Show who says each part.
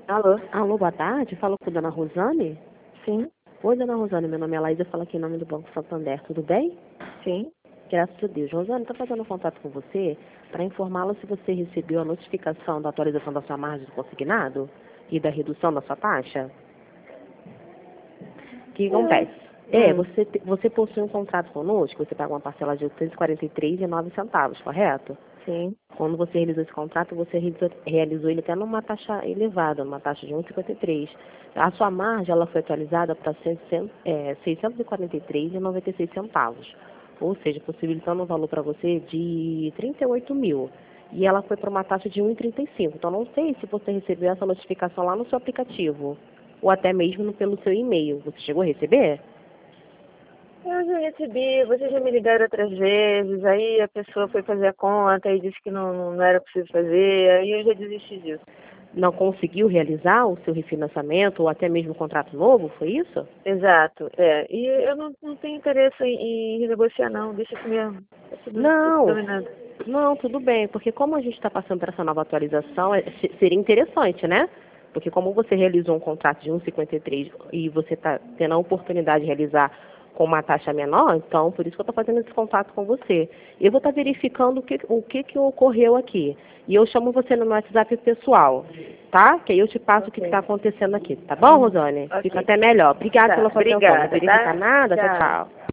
Speaker 1: Alô?
Speaker 2: Alô, boa tarde. Falo com a dona Rosane.
Speaker 1: Sim,
Speaker 2: Oi, dona Rosane. Meu nome é Laísa. Eu falo aqui em nome do Banco Santander. Tudo bem?
Speaker 1: sim.
Speaker 2: Graças a Deus. Rosane, estou fazendo contato com você para informá-la se você recebeu a notificação da atualização da sua margem do consignado e da redução da sua taxa. O que acontece? Você possui um contrato conosco, você paga uma parcela de R$ 843,09, correto?
Speaker 1: Sim.
Speaker 2: Quando você realizou esse contrato, você realizou ele até numa taxa elevada, numa taxa de 1,53. A sua margem ela foi atualizada para R$ 643,96. Ou seja, possibilitando um valor para você de 38 mil. E ela foi para uma taxa de 1,35. Então, não sei se você recebeu essa notificação lá no seu aplicativo. Ou até mesmo pelo seu e-mail. Você chegou a receber?
Speaker 1: Eu já recebi, vocês já me ligaram outras vezes, aí a pessoa foi fazer a conta e disse que não era possível fazer, aí eu já desisti disso.
Speaker 2: Não conseguiu realizar o seu refinanciamento ou até mesmo um contrato novo? Foi isso?
Speaker 1: Exato, E eu não tenho interesse em renegociar não, deixa assim mesmo. Tá tudo
Speaker 2: Não,
Speaker 1: dominado.
Speaker 2: não, tudo bem, porque como a gente está passando por essa nova atualização, seria interessante, né? Porque como você realizou um contrato de 1,53 e você está tendo a oportunidade de realizar com uma taxa menor, então por isso que eu estou fazendo esse contato com você. Eu vou estar verificando o que ocorreu aqui. E eu chamo você no meu WhatsApp pessoal, tá? Que aí eu te passo o que está acontecendo aqui, tá bom, Rosane? Fica
Speaker 1: Ok.
Speaker 2: até melhor. Obrigada
Speaker 1: Tá,
Speaker 2: pela sua atenção. Não
Speaker 1: obrigada,
Speaker 2: verifica
Speaker 1: tá?
Speaker 2: nada? Tchau,
Speaker 1: Tchau.
Speaker 2: tchau.